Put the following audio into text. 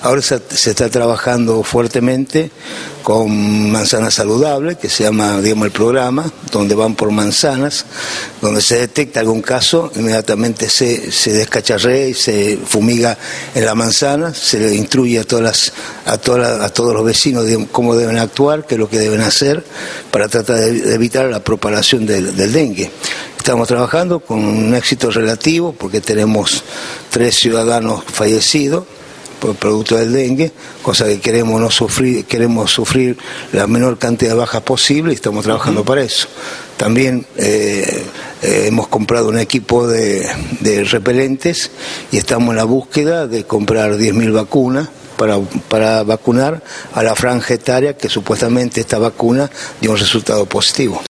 Ahora se está trabajando fuertemente con Manzana Saludable, que se llama, digamos, el programa, donde van por manzanas, donde se detecta algún caso, inmediatamente se descacharrea y se fumiga en la manzana, se le instruye a todos los vecinos de cómo deben actuar, qué es lo que deben hacer para tratar de evitar la propagación del dengue. Estamos trabajando con un éxito relativo porque tenemos 3 ciudadanos fallecidos por producto del dengue, cosa que queremos sufrir la menor cantidad de bajas posible y estamos trabajando para eso. También hemos comprado un equipo de repelentes y estamos en la búsqueda de comprar 10.000 vacunas para vacunar a la franja etaria que supuestamente esta vacuna dio un resultado positivo.